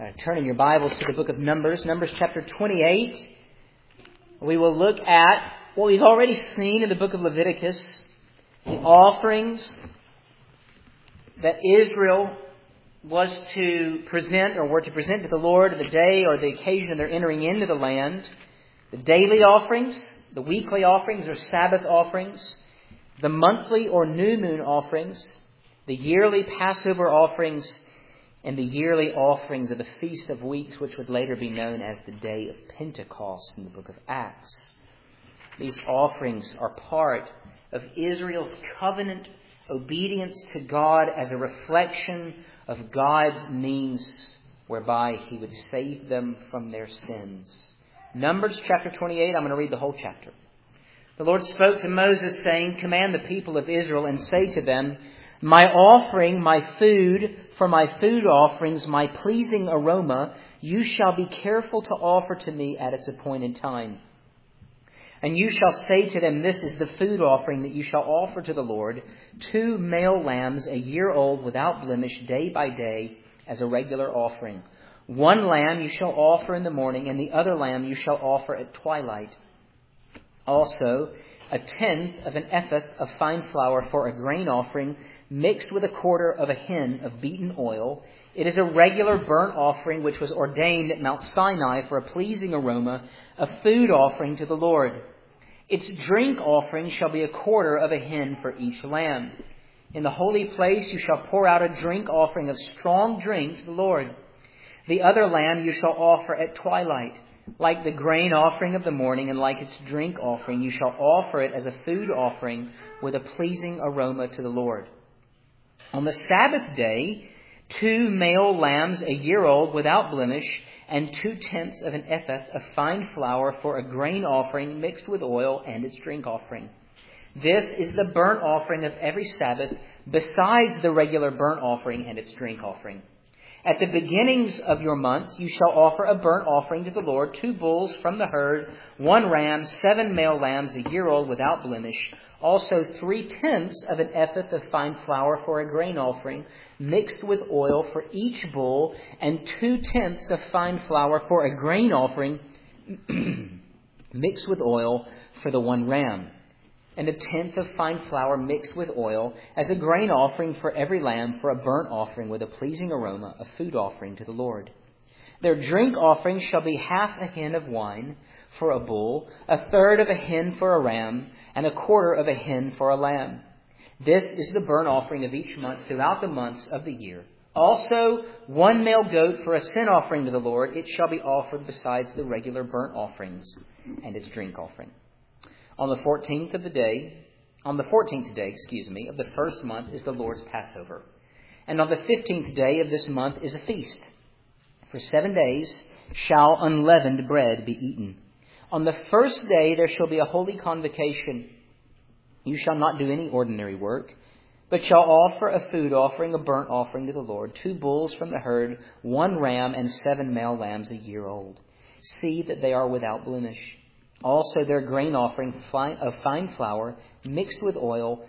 Turning your Bibles to the book of Numbers, Numbers chapter 28. We will look at what we've already seen in the book of Leviticus, the offerings that Israel was to present or were to present to the Lord the day or the occasion of their entering into the land. The daily offerings, the weekly offerings or Sabbath offerings, the monthly or new moon offerings, the yearly Passover offerings, and the yearly offerings of the Feast of Weeks, which would later be known as the Day of Pentecost in the book of Acts. These offerings are part of Israel's covenant obedience to God as a reflection of God's means whereby He would save them from their sins. Numbers chapter 28, I'm going to read the whole chapter. The Lord spoke to Moses, saying, "Command the people of Israel and say to them, my offering, my food, for my food offerings, my pleasing aroma, you shall be careful to offer to me at its appointed time. And you shall say to them, this is the food offering that you shall offer to the Lord, 2 male lambs, a year old, without blemish, day by day, as a regular offering. 1 lamb you shall offer in the morning, and the other lamb you shall offer at twilight. Also, 1/10 of an ephah of fine flour for a grain offering, mixed with 1/4 of a hin of beaten oil. It is a regular burnt offering which was ordained at Mount Sinai for a pleasing aroma, a food offering to the Lord. Its drink offering shall be 1/4 of a hin for each lamb. In the holy place you shall pour out a drink offering of strong drink to the Lord. The other lamb you shall offer at twilight. Like the grain offering of the morning and like its drink offering, you shall offer it as a food offering with a pleasing aroma to the Lord. On the Sabbath day, 2 male lambs, a year old, without blemish, and 2/10 of an ephah of fine flour for a grain offering mixed with oil and its drink offering. This is the burnt offering of every Sabbath, besides the regular burnt offering and its drink offering. At the beginnings of your months, you shall offer a burnt offering to the Lord, 2 bulls from the herd, 1 ram, 7 male lambs, a year old, without blemish. Also 3/10 of an ephah of fine flour for a grain offering, mixed with oil for each bull, and 2/10 of fine flour for a grain offering, mixed with oil for the 1 ram. And 1/10 of fine flour mixed with oil as a grain offering for every lamb for a burnt offering with a pleasing aroma, a food offering to the Lord. Their drink offering shall be 1/2 a hin of wine for a bull, 1/3 of a hin for a ram, and 1/4 of a hin for a lamb. This is the burnt offering of each month throughout the months of the year. Also 1 male goat for a sin offering to the Lord. It shall be offered besides the regular burnt offerings and its drink offering. On the 14th day, of the first month is the Lord's Passover. And on the 15th day of this month is a feast. For 7 days shall unleavened bread be eaten. On the first day there shall be a holy convocation. You shall not do any ordinary work, but shall offer a food offering, a burnt offering to the Lord, 2 bulls from the herd, 1 ram, and 7 male lambs, a year old. See that they are without blemish. Also their grain offering of fine flour mixed with oil,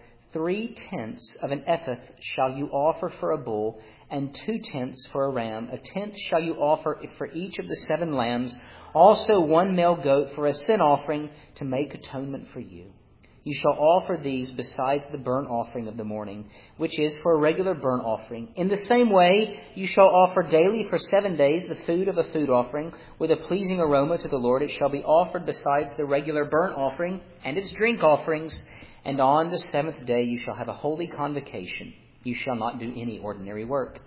3/10 of an ephah shall you offer for a bull, and 2/10 for a ram. 1/10 shall you offer for each of the 7 lambs. Also 1 male goat for a sin offering to make atonement for you. You shall offer these besides the burnt offering of the morning, which is for a regular burnt offering. In the same way, you shall offer daily for 7 days the food of a food offering with a pleasing aroma to the Lord. It shall be offered besides the regular burnt offering and its drink offerings. And on the 7th day you shall have a holy convocation. You shall not do any ordinary work.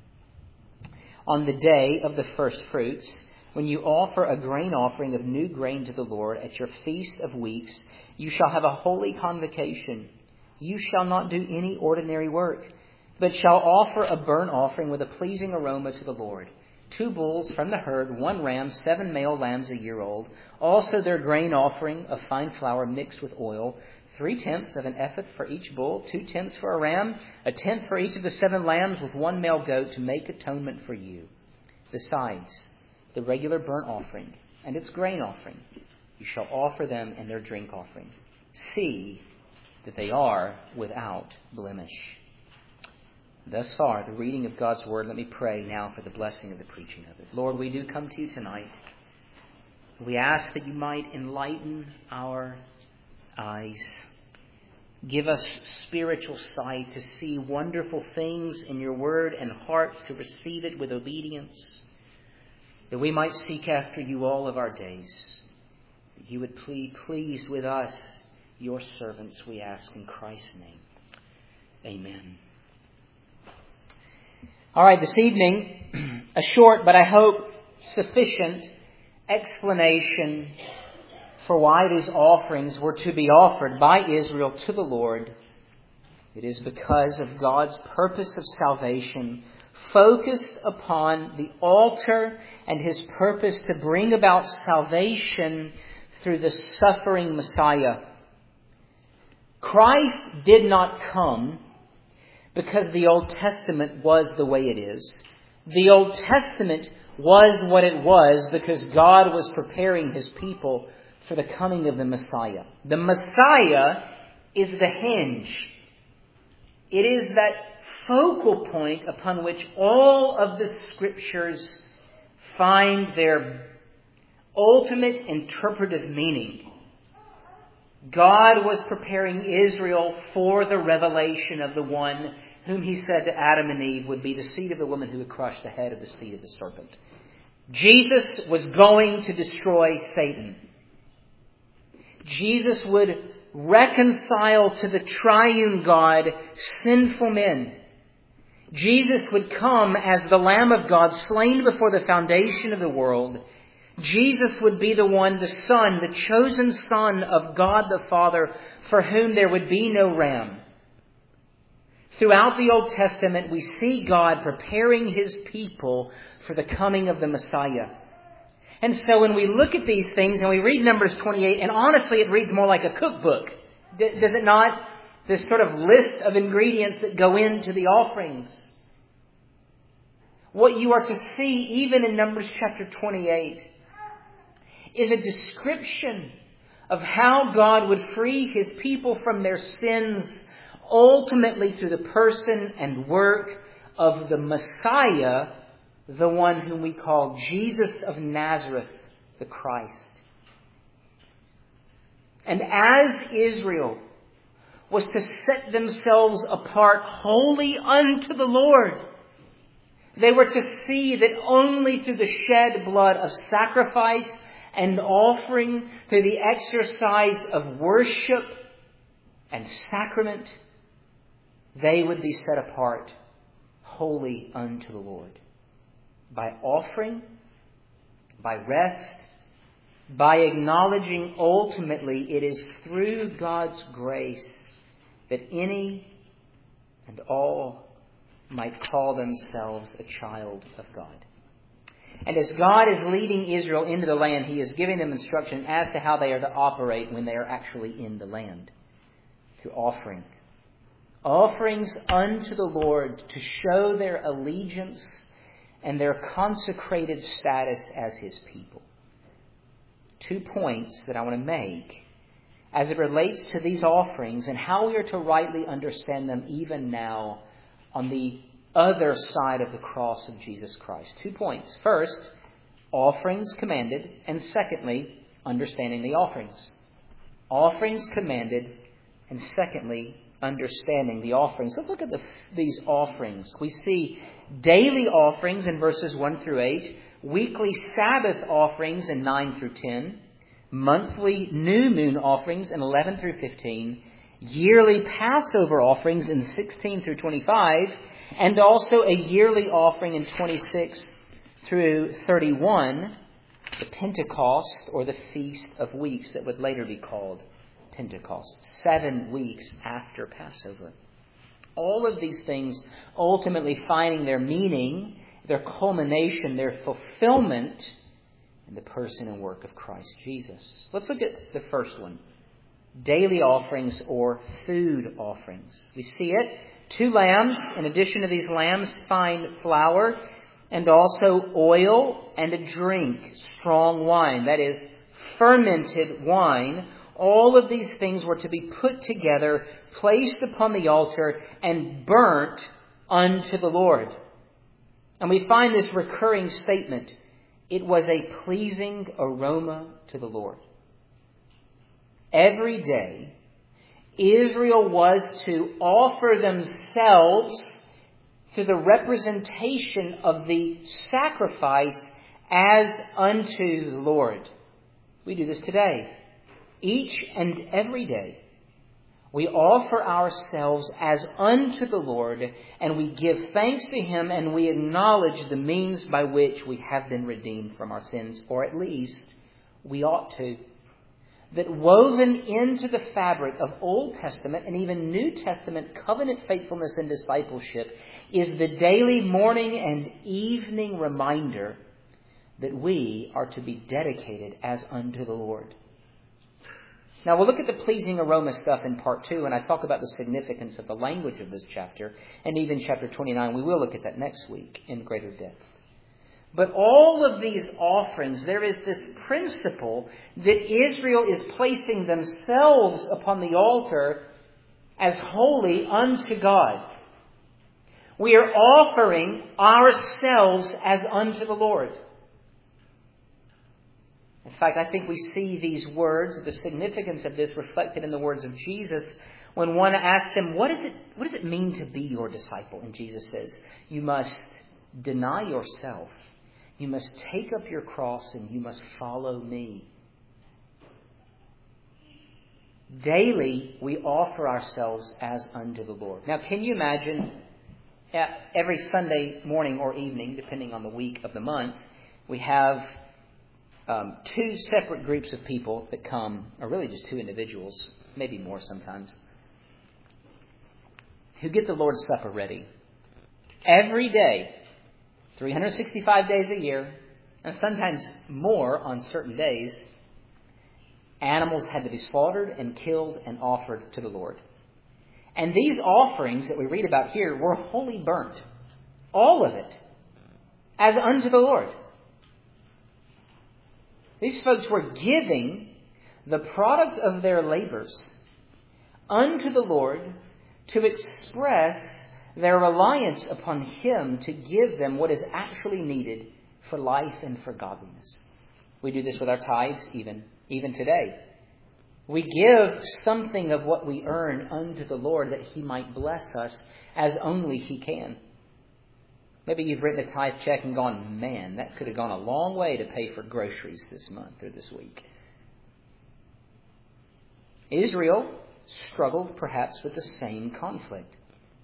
On the day of the first fruits, when you offer a grain offering of new grain to the Lord at your Feast of Weeks, you shall have a holy convocation. You shall not do any ordinary work, but shall offer a burnt offering with a pleasing aroma to the Lord. 2 bulls from the herd, 1 ram, 7 male lambs, a year old. Also their grain offering of fine flour mixed with oil, 3/10 of an ephah for each bull, 2/10 for a ram, 1/10 for each of the 7 lambs, with 1 male goat to make atonement for you. Besides the regular burnt offering and its grain offering, you shall offer them and their drink offering. See that they are without blemish. Thus far, the reading of God's Word. Let me pray now for the blessing of the preaching of it. Lord, we do come to you tonight. We ask that you might enlighten our eyes. Give us spiritual sight to see wonderful things in your Word and hearts to receive it with obedience, that we might seek after you all of our days. That you would be pleased with us, your servants, we ask in Christ's name. Amen. All right, this evening, a short but I hope sufficient explanation for why these offerings were to be offered by Israel to the Lord. It is because of God's purpose of salvation focused upon the altar and His purpose to bring about salvation through the suffering Messiah. Christ did not come because the Old Testament was the way it is. The Old Testament was what it was because God was preparing His people for the coming of the Messiah. The Messiah is the hinge. It is that focal point upon which all of the Scriptures find their ultimate interpretive meaning. God was preparing Israel for the revelation of the one whom He said to Adam and Eve would be the seed of the woman who would crush the head of the seed of the serpent. Jesus was going to destroy Satan. Jesus would reconcile to the triune God sinful men. Jesus would come as the Lamb of God slain before the foundation of the world. Jesus would be the one, the Son, the chosen Son of God the Father, for whom there would be no ram. Throughout the Old Testament, we see God preparing His people for the coming of the Messiah. And so when we look at these things and we read Numbers 28, and honestly it reads more like a cookbook, does it not? This sort of list of ingredients that go into the offerings. What you are to see even in Numbers chapter 28 is a description of how God would free His people from their sins, ultimately through the person and work of the Messiah, the one whom we call Jesus of Nazareth, the Christ. And as Israel was to set themselves apart wholly unto the Lord, they were to see that only through the shed blood of sacrifice and offering, through the exercise of worship and sacrament, they would be set apart wholly unto the Lord. By offering, by rest, by acknowledging ultimately it is through God's grace that any and all might call themselves a child of God. And as God is leading Israel into the land, He is giving them instruction as to how they are to operate when they are actually in the land. Through offering. Offerings unto the Lord to show their allegiance and their consecrated status as His people. 2 points that I want to make as it relates to these offerings and how we are to rightly understand them even now on the other side of the cross of Jesus Christ. 2 points. First, offerings commanded, and secondly, understanding the offerings. Offerings commanded, and secondly, understanding the offerings. Let's look at these offerings. We see daily offerings in verses 1 through 8, weekly Sabbath offerings in 9 through 10, monthly new moon offerings in 11 through 15, yearly Passover offerings in 16 through 25, and also a yearly offering in 26 through 31, the Pentecost, or the Feast of Weeks that would later be called Pentecost, 7 weeks after Passover. All of these things ultimately finding their meaning, their culmination, their fulfillment in the person and work of Christ Jesus. Let's look at the first one. Daily offerings or food offerings. We see it. 2 lambs. In addition to these lambs, fine flour and also oil and a drink, strong wine. That is fermented wine. All of these things were to be put together, placed upon the altar, and burnt unto the Lord. And we find this recurring statement, it was a pleasing aroma to the Lord. Every day, Israel was to offer themselves through the representation of the sacrifice as unto the Lord. We do this today. Each and every day, we offer ourselves as unto the Lord, and we give thanks to Him, and we acknowledge the means by which we have been redeemed from our sins, or at least we ought to. That woven into the fabric of Old Testament and even New Testament covenant faithfulness and discipleship is the daily morning and evening reminder that we are to be dedicated as unto the Lord. Now we'll look at the pleasing aroma stuff in part 2, and I talk about the significance of the language of this chapter, and even chapter 29. We will look at that next week in greater depth. But all of these offerings, there is this principle that Israel is placing themselves upon the altar as holy unto God. We are offering ourselves as unto the Lord. In fact, I think we see these words, the significance of this reflected in the words of Jesus when one asked him, what does it mean to be your disciple? And Jesus says, you must deny yourself. You must take up your cross and you must follow me. Daily, we offer ourselves as unto the Lord. Now, can you imagine every Sunday morning or evening, depending on the week of the month, we have two separate groups of people that come, or really just two individuals, maybe more sometimes, who get the Lord's Supper ready. Every day, 365 days a year, and sometimes more on certain days, animals had to be slaughtered and killed and offered to the Lord. And these offerings that we read about here were wholly burnt. All of it. As unto the Lord. These folks were giving the product of their labors unto the Lord to express their reliance upon Him to give them what is actually needed for life and for godliness. We do this with our tithes even today. We give something of what we earn unto the Lord that He might bless us as only He can. Maybe you've written a tithe check and gone, man, that could have gone a long way to pay for groceries this month or this week. Israel struggled perhaps with the same conflict.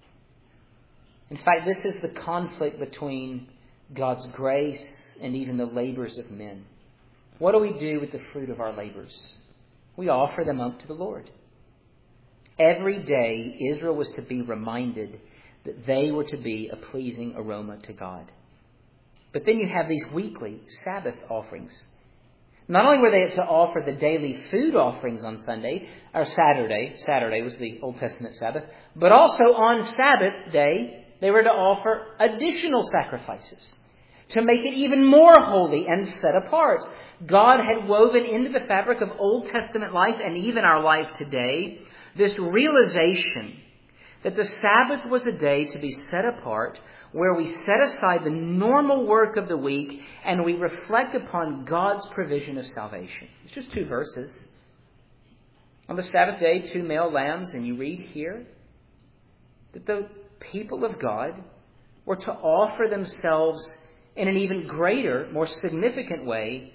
In fact, this is the conflict between God's grace and even the labors of men. What do we do with the fruit of our labors? We offer them up to the Lord. Every day, Israel was to be reminded that they were to be a pleasing aroma to God. But then you have these weekly Sabbath offerings. Not only were they to offer the daily food offerings on Sunday, or Saturday was the Old Testament Sabbath, but also on Sabbath day, they were to offer additional sacrifices to make it even more holy and set apart. God had woven into the fabric of Old Testament life and even our life today this realization that the Sabbath was a day to be set apart where we set aside the normal work of the week and we reflect upon God's provision of salvation. It's just 2 verses. On the Sabbath day, 2 male lambs, and you read here that the people of God were to offer themselves in an even greater, more significant way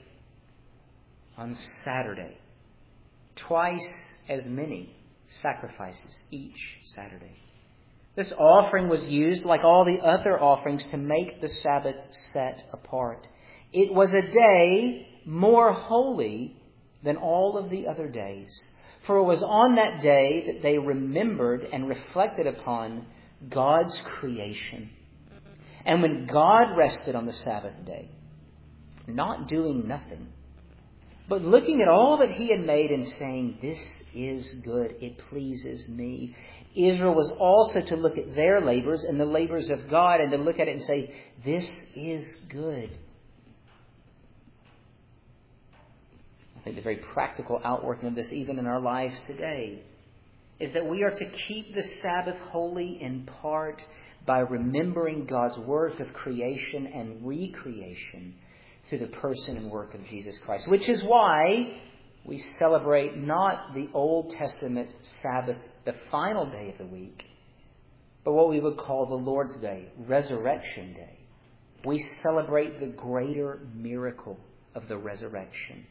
on Saturday. Twice as many sacrifices each Saturday. This offering was used, like all the other offerings, to make the Sabbath set apart. It was a day more holy than all of the other days. For it was on that day that they remembered and reflected upon God's creation. And when God rested on the Sabbath day, not doing nothing, but looking at all that He had made and saying, this is good, it pleases me. Israel was also to look at their labors and the labors of God and to look at it and say, this is good. I think the very practical outworking of this even in our lives today is that we are to keep the Sabbath holy in part by remembering God's work of creation and recreation through the person and work of Jesus Christ, which is why we celebrate not the Old Testament Sabbath, the final day of the week, but what we would call the Lord's Day, Resurrection Day. We celebrate the greater miracle of the resurrection.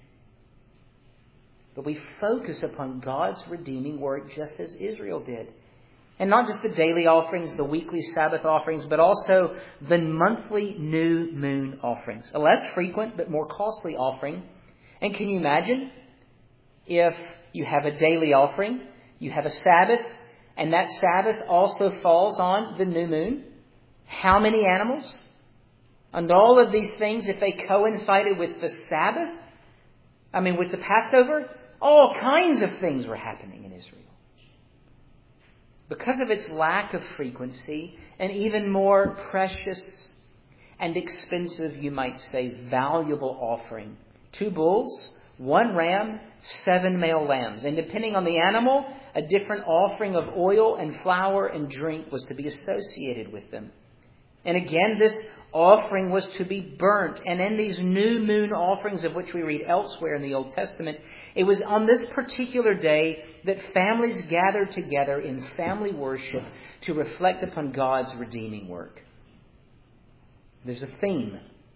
But we focus upon God's redeeming work just as Israel did. And not just the daily offerings, the weekly Sabbath offerings, but also the monthly new moon offerings. A less frequent but more costly offering. And can you imagine if you have a daily offering, you have a Sabbath, and that Sabbath also falls on the new moon? How many animals? And all of these things, if they coincided with the Sabbath, with the Passover, all kinds of things were happening in Israel. Because of its lack of frequency, an even more precious and expensive, you might say, valuable offering. 2 bulls, 1 ram, 7 male lambs. And depending on the animal, a different offering of oil and flour and drink was to be associated with them. And again, this offering was to be burnt. And in these new moon offerings of which we read elsewhere in the Old Testament, it was on this particular day that families gathered together in family worship to reflect upon God's redeeming work. There's a theme.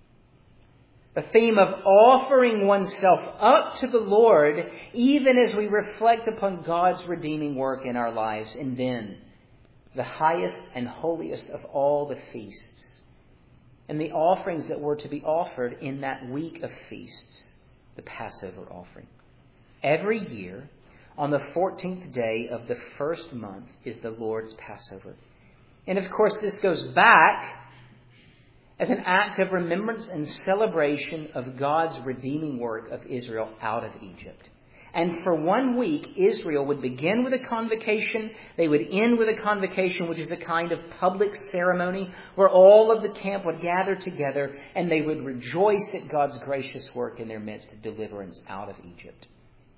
The theme of offering oneself up to the Lord even as we reflect upon God's redeeming work in our lives. And then the highest and holiest of all the feasts, and the offerings that were to be offered in that week of feasts, the Passover offering. Every year, on the 14th day of the first month, is the Lord's Passover. And of course, this goes back as an act of remembrance and celebration of God's redeeming work of Israel out of Egypt. And for 1 week, Israel would begin with a convocation. They would end with a convocation, which is a kind of public ceremony where all of the camp would gather together and they would rejoice at God's gracious work in their midst of deliverance out of Egypt.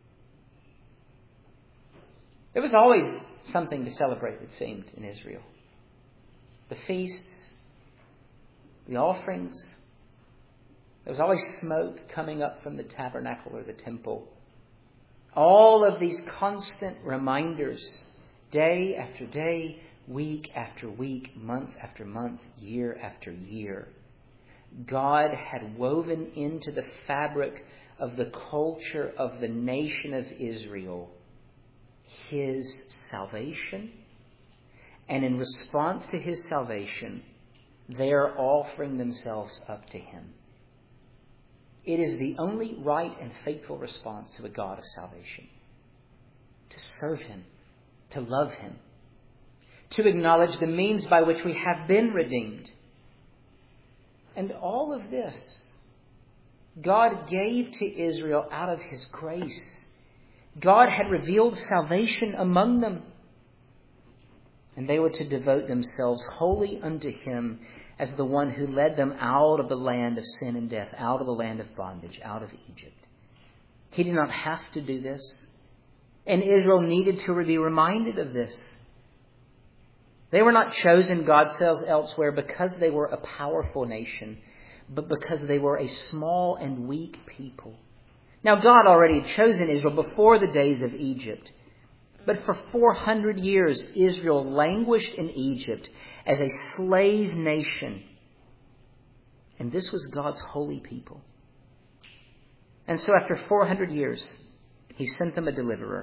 There was always something to celebrate, it seemed, in Israel. The feasts, the offerings. There was always smoke coming up from the tabernacle or the temple. All of these constant reminders, day after day, week after week, month after month, year after year. God had woven into the fabric of the culture of the nation of Israel His salvation. And in response to His salvation, they are offering themselves up to Him. It is the only right and faithful response to a God of salvation. To serve Him, to love Him, to acknowledge the means by which we have been redeemed. And all of this, God gave to Israel out of His grace. God had revealed salvation among them. And they were to devote themselves wholly unto Him as the one who led them out of the land of sin and death, out of the land of bondage, out of Egypt. He did not have to do this. And Israel needed to be reminded of this. They were not chosen, God says elsewhere, because they were a powerful nation, but because they were a small and weak people. Now, God already had chosen Israel before the days of Egypt. But for 400 years, Israel languished in Egypt as a slave nation. And this was God's holy people. And so after 400 years, He sent them a deliverer,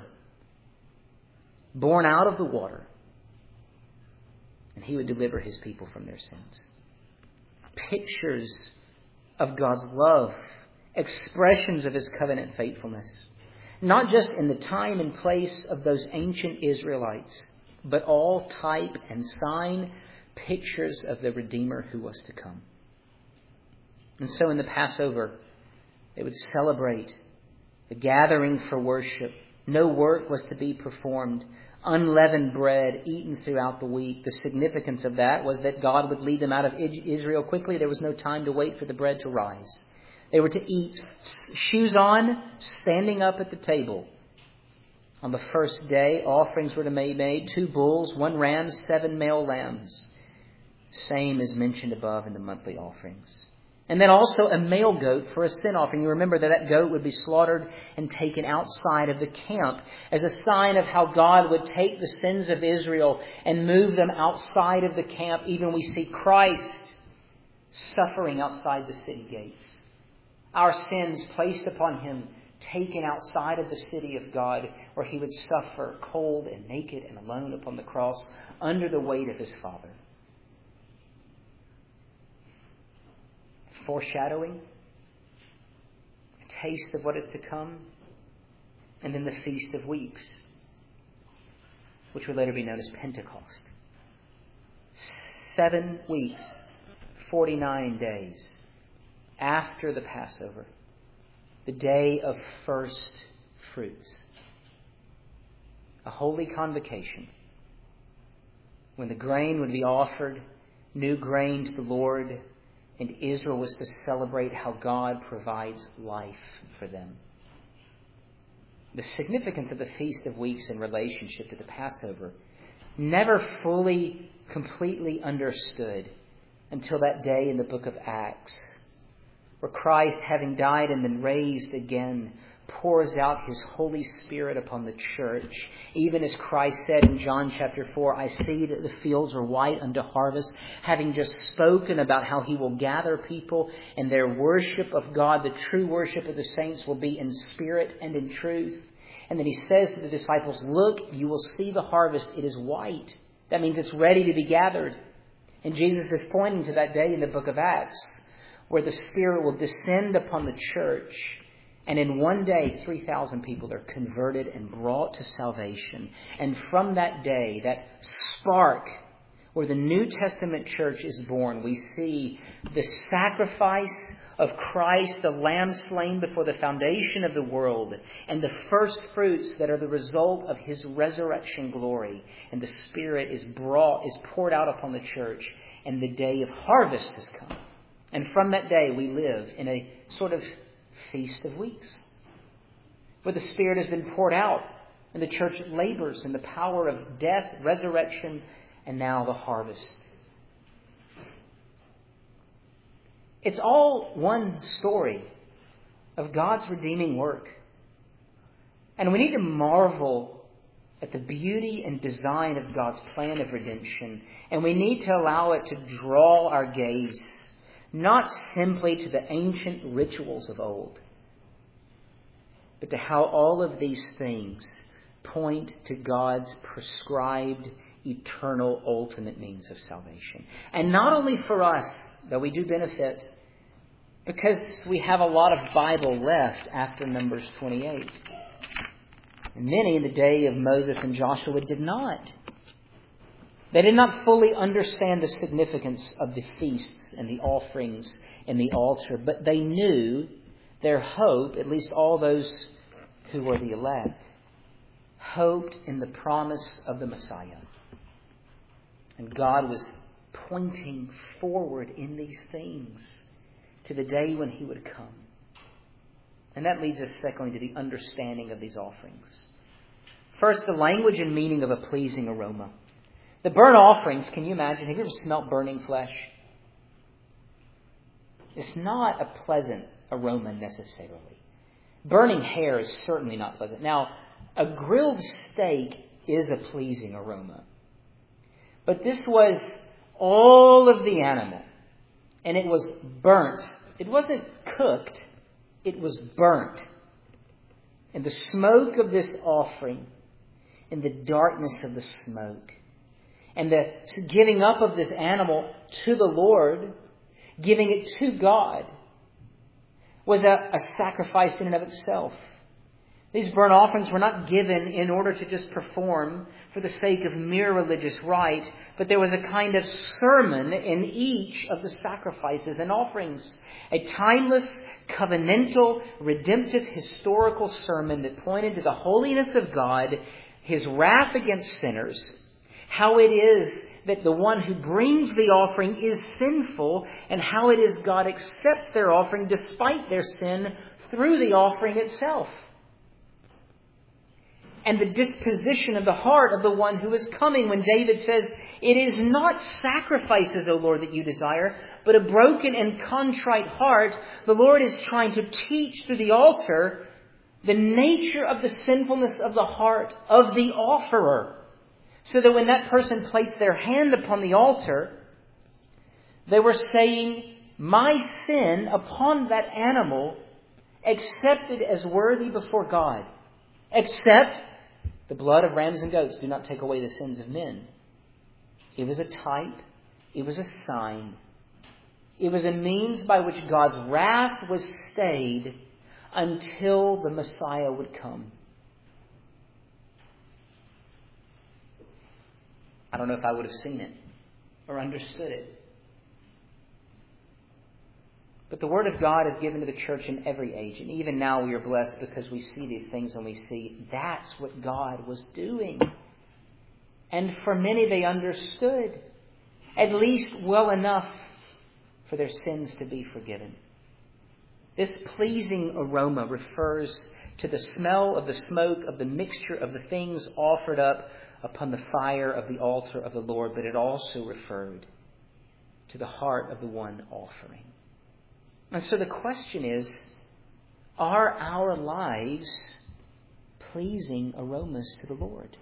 born out of the water. And He would deliver His people from their sins. Pictures of God's love, expressions of His covenant faithfulness. Not just in the time and place of those ancient Israelites, but all type and sign pictures of the Redeemer who was to come. And so in the Passover, they would celebrate the gathering for worship. No work was to be performed. Unleavened bread eaten throughout the week. The significance of that was that God would lead them out of Israel quickly. There was no time to wait for the bread to rise. They were to eat shoes on, standing up at the table On the first day, offerings were to be made, 2 bulls, 1 ram, 7 male lambs. Same as mentioned above in the monthly offerings. And then also a male goat for a sin offering. You remember that goat would be slaughtered and taken outside of the camp as a sign of how God would take the sins of Israel and move them outside of the camp. Even we see Christ suffering outside the city gates. Our sins placed upon him, taken outside of the city of God, where he would suffer cold and naked and alone upon the cross under the weight of his Father. Foreshadowing, a taste of what is to come, and then the Feast of Weeks, which would later be known as Pentecost. 7 weeks, 49 days after the Passover, the day of first fruits, a holy convocation when the grain would be offered, new grain to the Lord, and Israel was to celebrate how God provides life for them. The significance of the Feast of Weeks in relationship to the Passover never fully, completely understood until that day in the book of Acts, where Christ, having died and been raised again, pours out his Holy Spirit upon the church. Even as Christ said in John chapter 4, I see that the fields are white unto harvest, having just spoken about how he will gather people and their worship of God, the true worship of the saints, will be in spirit and in truth. And then he says to the disciples, look, you will see the harvest. It is white. That means it's ready to be gathered. And Jesus is pointing to that day in the book of Acts, where the Spirit will descend upon the church. And in one day, 3,000 people are converted and brought to salvation. And from that day, that spark where the New Testament church is born, we see the sacrifice of Christ, the Lamb slain before the foundation of the world, and the first fruits that are the result of his resurrection glory. And the Spirit is poured out upon the church, and the day of harvest has come. And from that day, we live in a sort of Feast of Weeks, where the Spirit has been poured out and the church labors in the power of death, resurrection, and now the harvest. It's all one story of God's redeeming work. And we need to marvel at the beauty and design of God's plan of redemption. And we need to allow it to draw our gaze not simply to the ancient rituals of old, but to how all of these things point to God's prescribed, eternal, ultimate means of salvation. And not only for us, though we do benefit, because we have a lot of Bible left after Numbers 28. And many in the day of Moses and Joshua did not. They did not fully understand the significance of the feasts and the offerings and the altar, but they knew their hope, at least all those who were the elect, hoped in the promise of the Messiah. And God was pointing forward in these things to the day when he would come. And that leads us, secondly, to the understanding of these offerings. First, the language and meaning of a pleasing aroma. The burnt offerings, can you imagine? Have you ever smelt burning flesh? It's not a pleasant aroma necessarily. Burning hair is certainly not pleasant. Now, a grilled steak is a pleasing aroma. But this was all of the animal. And it was burnt. It wasn't cooked. It was burnt. And the smoke of this offering, and the darkness of the smoke, and the giving up of this animal to the Lord, giving it to God, was a sacrifice in and of itself. These burnt offerings were not given in order to just perform for the sake of mere religious rite, but there was a kind of sermon in each of the sacrifices and offerings. A timeless, covenantal, redemptive, historical sermon that pointed to the holiness of God, his wrath against sinners, how it is that the one who brings the offering is sinful, and how it is God accepts their offering despite their sin through the offering itself. and the disposition of the heart of the one who is coming. When David says, "It is not sacrifices, O Lord, that you desire, but a broken and contrite heart," the Lord is trying to teach through the altar the nature of the sinfulness of the heart of the offerer. So that when that person placed their hand upon the altar, they were saying, "My sin upon that animal, accepted as worthy before God, except the blood of rams and goats do not take away the sins of men." It was a type. It was a sign. It was a means by which God's wrath was stayed until the Messiah would come. I don't know if I would have seen it or understood it. But the Word of God is given to the church in every age. And even now we are blessed because we see these things and we see that's what God was doing. And for many they understood, at least well enough for their sins to be forgiven. This pleasing aroma refers to the smell of the smoke of the mixture of the things offered up upon the fire of the altar of the Lord, but it also referred to the heart of the one offering. And so the question is, are our lives pleasing aromas to the Lord?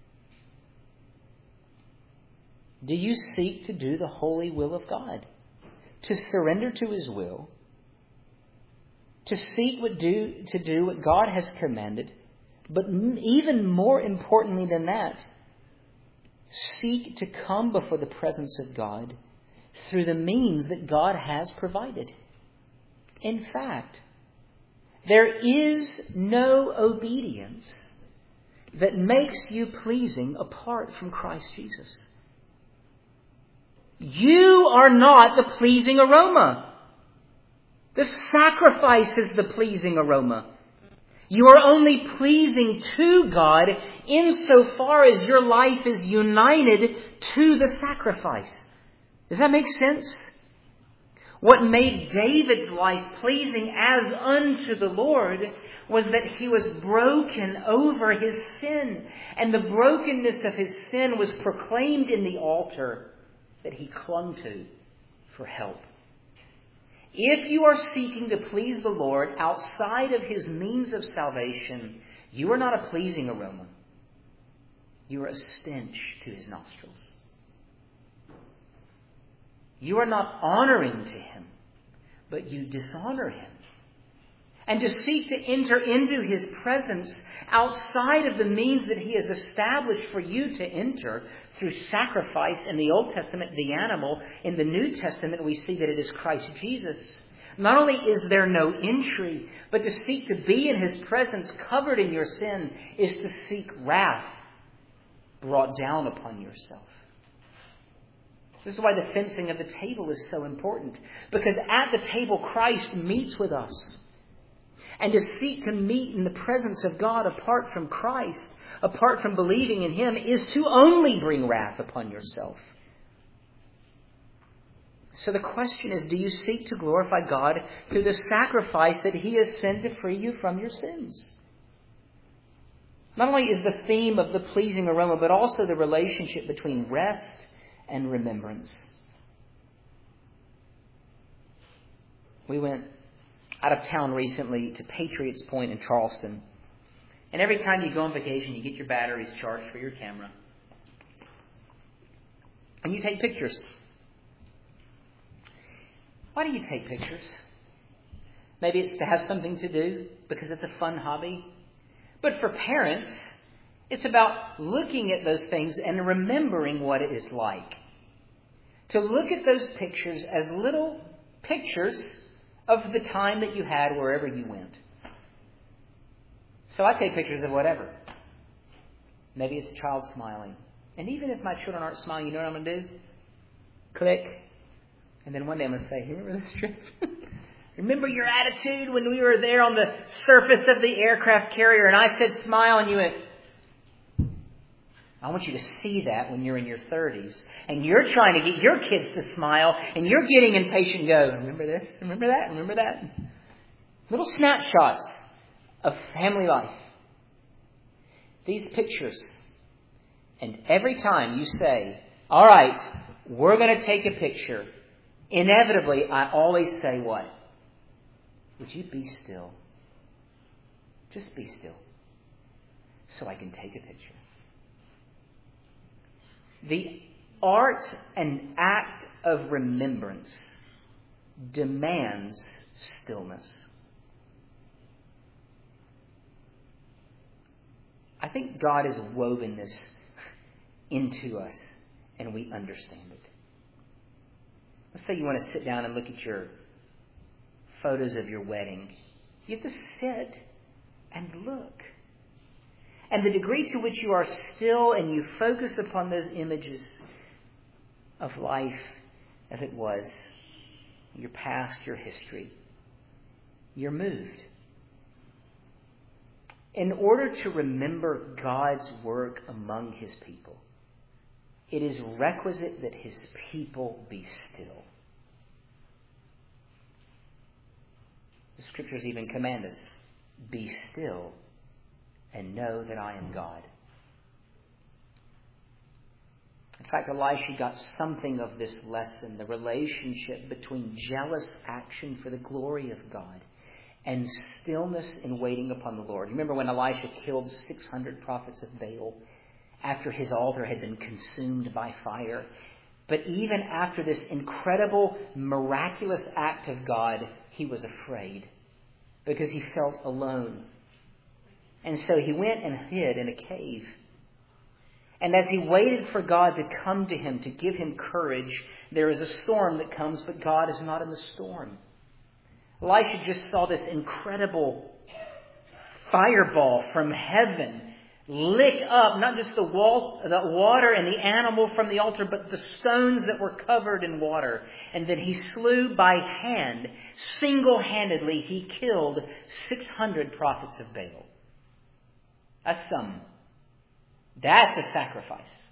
Do you seek to do the holy will of God? To surrender to His will? To seek to do what God has commanded? But even more importantly than that, seek to come before the presence of God through the means that God has provided. In fact, there is no obedience that makes you pleasing apart from Christ Jesus. You are not the pleasing aroma. The sacrifice is the pleasing aroma. You are only pleasing to God insofar as your life is united to the sacrifice. Does that make sense? What made David's life pleasing as unto the Lord was that he was broken over his sin. And the brokenness of his sin was proclaimed in the altar that he clung to for help. If you are seeking to please the Lord outside of His means of salvation, you are not a pleasing aroma. You are a stench to His nostrils. You are not honoring to Him, but you dishonor Him. And to seek to enter into His presence outside of the means that He has established for you to enter through sacrifice in the Old Testament, the animal. In the New Testament, we see that it is Christ Jesus. Not only is there no entry, but to seek to be in His presence covered in your sin is to seek wrath brought down upon yourself. This is why the fencing of the table is so important. Because at the table, Christ meets with us. And to seek to meet in the presence of God apart from Christ, apart from believing in Him, is to only bring wrath upon yourself. So the question is, do you seek to glorify God through the sacrifice that He has sent to free you from your sins? Not only is the theme of the pleasing aroma, but also the relationship between rest and remembrance. We went out of town recently to Patriots Point in Charleston. And every time you go on vacation, you get your batteries charged for your camera. And you take pictures. Why do you take pictures? Maybe it's to have something to do because it's a fun hobby. But for parents, it's about looking at those things and remembering what it is like. To look at those pictures as little pictures of the time that you had wherever you went. So I take pictures of whatever. Maybe it's a child smiling. And even if my children aren't smiling, you know what I'm going to do? Click. And then one day I'm going to say, remember this trip? Remember your attitude when we were there on the surface of the aircraft carrier and I said smile and you went... I want you to see that when you're in your 30s and you're trying to get your kids to smile and you're getting impatient and go, remember this, remember that, remember that. Little snapshots of family life. these pictures. And every time you say, all right, we're going to take a picture, inevitably I always say what? Would you be still? Just be still so I can take a picture. The art and act of remembrance demands stillness. I think God has woven this into us and we understand it. Let's say you want to sit down and look at your photos of your wedding. You have to sit and look. And the degree to which you are still and you focus upon those images of life as it was, your past, your history, you're moved. In order to remember God's work among His people, it is requisite that His people be still. The Scriptures even command us, be still and know that I am God. In fact, Elisha got something of this lesson, the relationship between jealous action for the glory of God and stillness in waiting upon the Lord. You remember when Elisha killed 600 prophets of Baal after his altar had been consumed by fire? But even after this incredible, miraculous act of God, he was afraid because he felt alone. And so he went and hid in a cave. And as he waited for God to come to him, to give him courage, there is a storm that comes, but God is not in the storm. Elisha just saw this incredible fireball from heaven lick up not just the water and the animal from the altar, but the stones that were covered in water. And then he slew by hand, single-handedly, he killed 600 prophets of Baal. That's a sacrifice.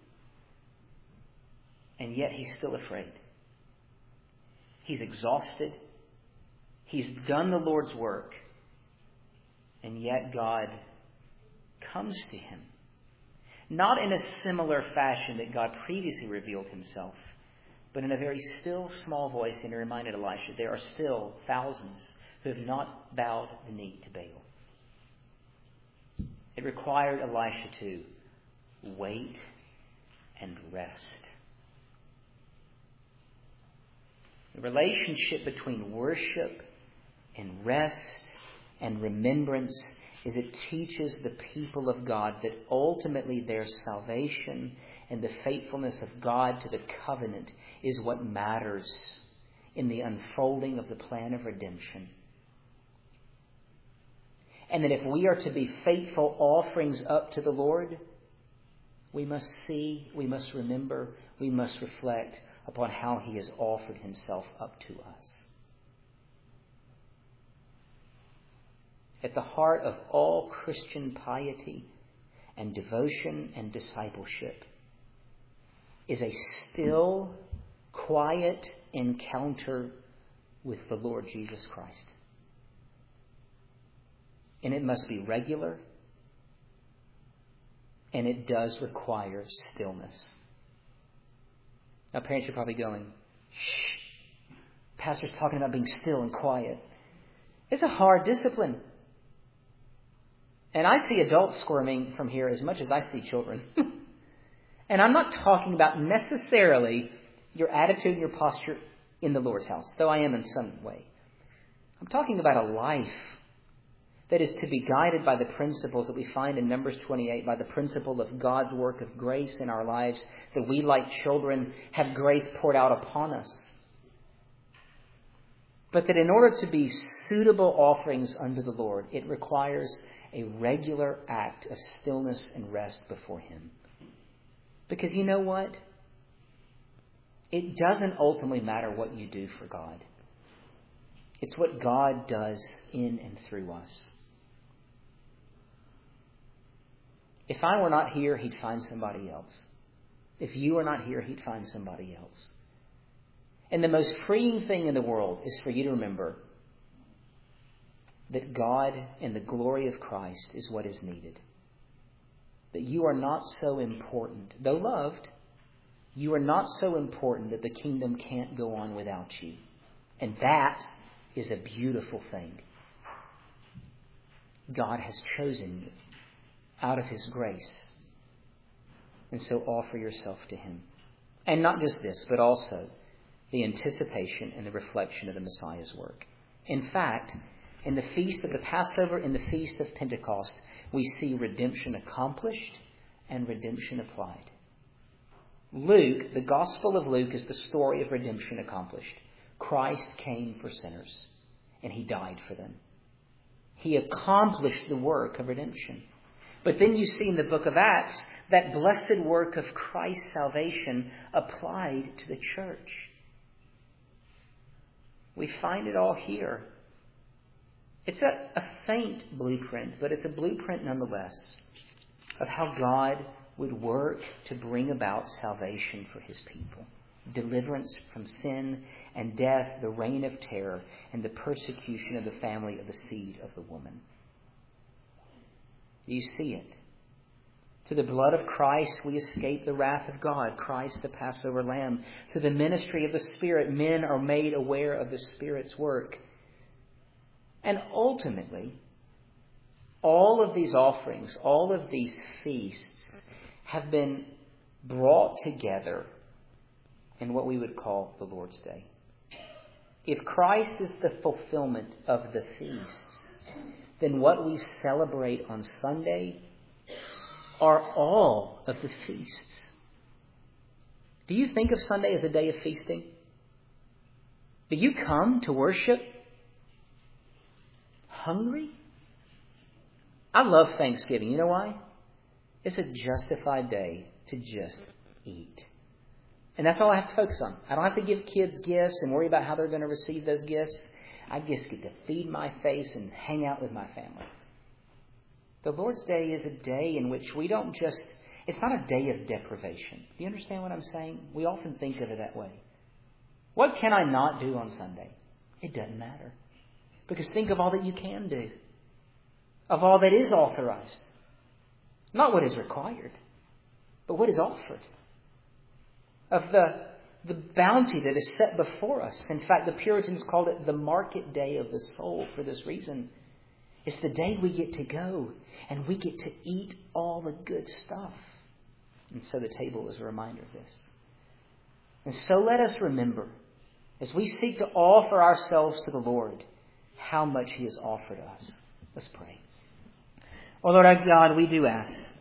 And yet he's still afraid. He's exhausted. He's done the Lord's work. And yet God comes to him. Not in a similar fashion that God previously revealed himself, but in a very still, small voice. And he reminded Elisha, there are still thousands who have not bowed the knee to Baal. It required Elisha to wait and rest. The relationship between worship and rest and remembrance is it teaches the people of God that ultimately their salvation and the faithfulness of God to the covenant is what matters in the unfolding of the plan of redemption. And that if we are to be faithful offerings up to the Lord, we must see, we must remember, we must reflect upon how He has offered Himself up to us. At the heart of all Christian piety and devotion and discipleship is a still, quiet encounter with the Lord Jesus Christ. And it must be regular, and it does require stillness. Now, parents are probably going, shh, Pastor's talking about being still and quiet. It's a hard discipline. And I see adults squirming from here as much as I see children. And I'm not talking about necessarily your attitude and your posture in the Lord's house, though I am in some way. I'm talking about a life that is to be guided by the principles that we find in Numbers 28, by the principle of God's work of grace in our lives, that we, like children, have grace poured out upon us. But that in order to be suitable offerings unto the Lord, it requires a regular act of stillness and rest before Him. Because you know what? It doesn't ultimately matter what you do for God. It's what God does in and through us. If I were not here, He'd find somebody else. If you were not here, He'd find somebody else. And the most freeing thing in the world is for you to remember that God and the glory of Christ is what is needed. that you are not so important. Though loved, you are not so important that the kingdom can't go on without you. And that is a beautiful thing. God has chosen you out of His grace. And so offer yourself to Him. And not just this, but also the anticipation and the reflection of the Messiah's work. In fact, in the feast of the Passover and the feast of Pentecost, we see redemption accomplished and redemption applied. Luke, the Gospel of Luke, is the story of redemption accomplished. Christ came for sinners, and He died for them. He accomplished the work of redemption. But then you see in the book of Acts that blessed work of Christ's salvation applied to the church. We find it all here. It's a faint blueprint, but it's a blueprint nonetheless of how God would work to bring about salvation for His people. Deliverance from sin and death, the reign of terror, and the persecution of the family of the seed of the woman. You see it. Through the blood of Christ, we escape the wrath of God. Christ, the Passover Lamb. Through the ministry of the Spirit, men are made aware of the Spirit's work. And ultimately, all of these offerings, all of these feasts have been brought together in what we would call the Lord's Day. If Christ is the fulfillment of the feasts, then what we celebrate on Sunday are all of the feasts. Do you think of Sunday as a day of feasting? Do you come to worship hungry? I love Thanksgiving. You know why? It's a justified day to just eat. And that's all I have to focus on. I don't have to give kids gifts and worry about how they're going to receive those gifts. I just get to feed my face and hang out with my family. The Lord's Day is a day in which we don't just... It's not a day of deprivation. Do you understand what I'm saying? We often think of it that way. What can I not do on Sunday? It doesn't matter. Because think of all that you can do. Of all that is authorized. Not what is required, but what is offered. Of the bounty that is set before us. In fact, the Puritans called it the market day of the soul for this reason. It's the day we get to go and we get to eat all the good stuff. And so the table is a reminder of this. And so let us remember, as we seek to offer ourselves to the Lord, how much He has offered us. Let's pray. Oh Lord our God, we do ask